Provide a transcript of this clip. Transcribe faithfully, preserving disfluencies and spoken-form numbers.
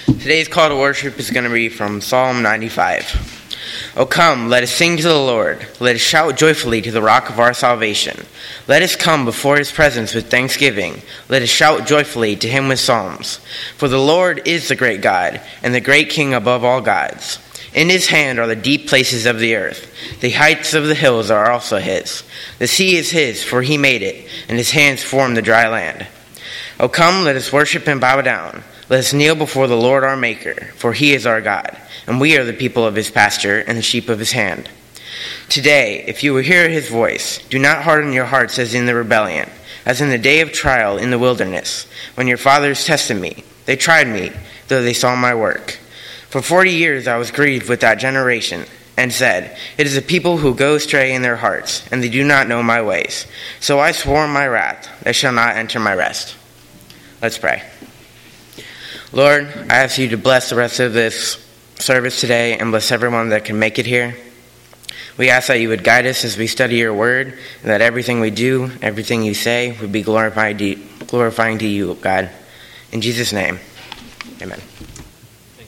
Today's call to worship is going to be from Psalm ninety-five. O come, let us sing to the Lord. Let us shout joyfully to the rock of our salvation. Let us come before his presence with thanksgiving. Let us shout joyfully to him with psalms. For the Lord is the great God, and the great King above all gods. In his hand are the deep places of the earth. The heights of the hills are also his. The sea is his, for he made it, and his hands formed the dry land. O come, let us worship and bow down. Let us kneel before the Lord our Maker, for he is our God, and we are the people of his pasture and the sheep of his hand. Today, if you will hear his voice, do not harden your hearts as in the rebellion, as in the day of trial in the wilderness, when your fathers tested me. They tried me, though they saw my work. For forty years I was grieved with that generation, and said, It is a people who go astray in their hearts, and they do not know my ways. So I swore in my wrath, they shall not enter my rest. Let's pray. Lord, I ask you to bless the rest of this service today and bless everyone that can make it here. We ask that you would guide us as we study your word, and that everything we do, everything you say, would be glorified to, glorifying to you, God. In Jesus' name, amen.